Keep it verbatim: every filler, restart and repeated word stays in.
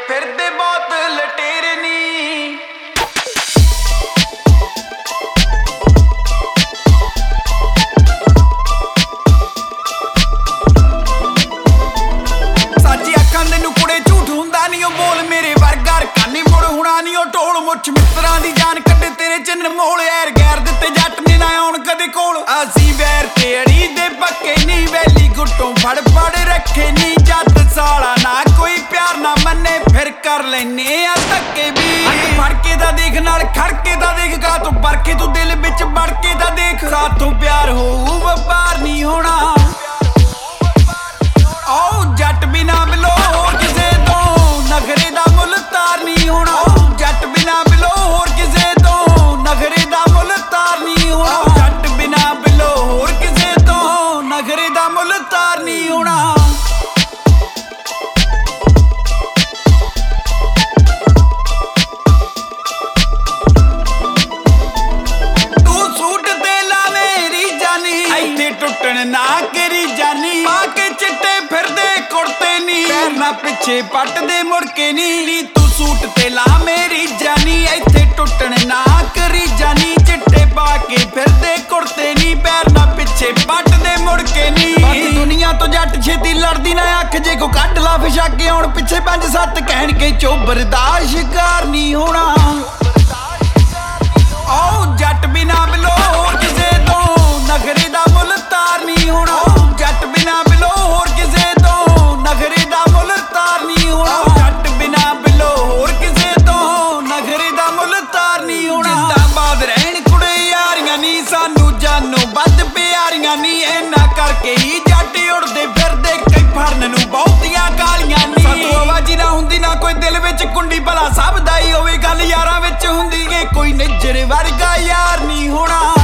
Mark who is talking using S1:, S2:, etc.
S1: ਫਿਰਦੇ ਬਹੁਤ ਲਟੇਰੇ ਨੀ। ਸਾਜੀ ਅੱਖਾਂ ਦੇ ਨੂੰ ਕੁੜੇ ਝੂਠ ਹੁੰਦਾ ਨੀ, ਉਹ ਬੋਲ ਮੇਰੇ ਵਰਗਾ ਰਕਾਨੀ ਮੁੜ ਹੁਣਾ ਨੀ। ਉਹ ਢੋਲ ਮੁੱਛ ਮਿੱਤਰਾਂ ਦੀ ਜਾਨ ਕੱਢੇ ਤੇਰੇ ਚੰਨ ਮੋਲ। ਐਰ ਗੈਰ ਦਿੱਤੇ ਜੱਟ ਨੇ ਨਾ ਆਉਣ ਕਦੇ ਕੋਲ। ਅਸੀਂ ਵੈਰ ਤੇ ਅੜੀ ਦੇ ਪੱਕੇ ਨੀ, ਵੈਲੀ ਗੁੱਟੋਂ ਫੜ ਫੜ ਰੱਖੇ ਨੀ। ਜੱਟ ਸਾਲਾ ਨਾ ਕੋਈ ਪਿਆਰ ਨਾ ਮੰਨੇ, ਫਿਰ ਕਰ ਲੈਨੇ ਆ ਧੱਕੇ ਵੀ। ਹੱਥ ਫੜ ਕੇ ਤਾਂ ਦੇਖ, ਨਾਲ ਖੜ ਕੇ ਤਾਂ ਦੇਖ, ਗਾ ਤੂੰ ਪਰਖੇ ਤੂੰ ਦਿਲ ਵਿੱਚ ਵੜ ਕੇ ਤਾਂ ਦੇਖ। ਸਾਥੋਂ ਪਿਆਰ ਹੋਊ ਵਪਾਰ ਨਹੀਂ ਹੋਣਾ। ਓ ਜੱਟ ਬਿਨਾ ਬਿਲੋ ਹੋਰ ਕਿਸੇ ਤੋਂ ਨਖਰੇ ਦਾ ਮੁੱਲ ਤਾਰ ਨਹੀਂ ਹੋਣਾ। ਜੱਟ ਬਿਨਾ ਬਿਲੋ ਹੋਰ ਕਿਸੇ ਤੋਂ ਨਖਰੇ ਦਾ ਮੁੱਲ ਤਾਰ ਨਹੀਂ ਹੋਣਾ। ਜੱਟ ਬਿਨਾ ਬਿਲੋ ਹੋਰ ਕਿਸੇ ਤੋਂ ਨਖਰੇ ਦਾ ਮੁੱਲ ਤਾਰ ਨਹੀਂ ਹੋਣਾ। ਤੂੰ ਸੂਟ ਤੇ ਲਾ ਮੇਰੀ ਜਾਨੀ, ਇੱਥੇ ਟੁੱਟਣ ਨਾ ਕਰੀ ਜਾਨੀ। ਪਾ ਕੇ ਚਿੱਟੇ ਫਿਰਦੇ ਕੁੜਤੇ ਨੀ, ਪੈਰ ਨਾ ਪਿੱਛੇ ਪੱਟਦੇ ਮੁੜ ਕੇ ਨੀ। ਤੂੰ ਸੂਟ ਤੇ ਲਾ ਮੇਰੀ ਜਾਨੀ, ਇੱਥੇ ਟੁੱਟਣ ਨਾ ਕਰੀ ਜਾਨੀ। ਚਿੱਟੇ ਪਾ ਕੇ ਫਿਰਦੇ ਕੁੜਤੇ ਨੀ, ਪੈਰ ਨਾ ਪਿੱਛੇ ਪੱਟਦੇ ਮੁੜ ਕੇ ਨੀ। ਬਾਕੀ ਦੁਨੀਆ ਤੋਂ ਜੱਟ ਛੇਤੀ ਲੜਦੀ ਨਾ ਅੱਖ, ਜੇ ਕੋ ਕੱਢ ਲਾ ਫਿਸ਼ਾ ਕੇ ਆਉਣ ਪਿੱਛੇ ਪੰਜ ਸੱਤ ਕਹਿਣ ਕੇ ਚੋਬਰ ਦਾ ਸ਼ਿਕਾਰ ਨਹੀਂ ਹੋਣਾ। ਓ ਜੱਟ ਬਿਨਾ ਬਿਲੋ ਹੋਰ ਕਿਸੇ ਤੋਂ ਨਖਰੇ ਦਾ ਮੁੱਲ ਤਾਰ ਨਹੀਂ ਹੋਣਾ। ਜੱਟ ਬਿਨਾ ਬਿਲੋ ਹੋਰ ਕਿਸੇ ਤੋਂ ਨਖਰੇ ਦਾ ਮੁੱਲ ਤਾਰ ਨਹੀਂ ਹੋਣਾ। ਜੱਟ ਬਿਨਾ ਬਿਲੋ ਹੋਰ ਕਿਸੇ ਤੋਂ ਨਖਰੇ ਦਾ ਮੁੱਲ ਤਾਰ ਨਹੀਂ ਹੋਣਾ। ਜਿੰਦਾਬਾਦ ਰਹਿਣ ਕੁੜੇ ਯਾਰੀਆਂ ਨੀ, ਸਾਨੂੰ ਜਾਨੋਂ ਵੱਧ ਪਿਆਰੀਆਂ ਨੀ। ਇਹਨਾਂ ਕਰਕੇ ਹੀ ਜੱਟ ਉੜਦੇ ਫਿਰਦੇ, ਕਈ ਫੜਨ ਨੂੰ ਬਹੁਤੀਆਂ ਗਾਲੀਆਂ ਨੀ। ਸਾਤੋਂ ਆਵਾਜ਼ੀ ਨਾ ਹੁੰਦੀ ਨਾ ਕੋਈ ਦਿਲ ਵਿੱਚ ਕੁੰਡੀ, ਭਲਾ ਸਭ ਦਾ ਹੀ ਹੋਵੇ ਗੱਲ ਯਾਰਾਂ ਵਿੱਚ ਹੁੰਦੀ ਏ। ਕੋਈ ਨਿੱਜਰ ਵਰਗਾ ਯਾਰ ਨਹੀਂ ਹੋਣਾ।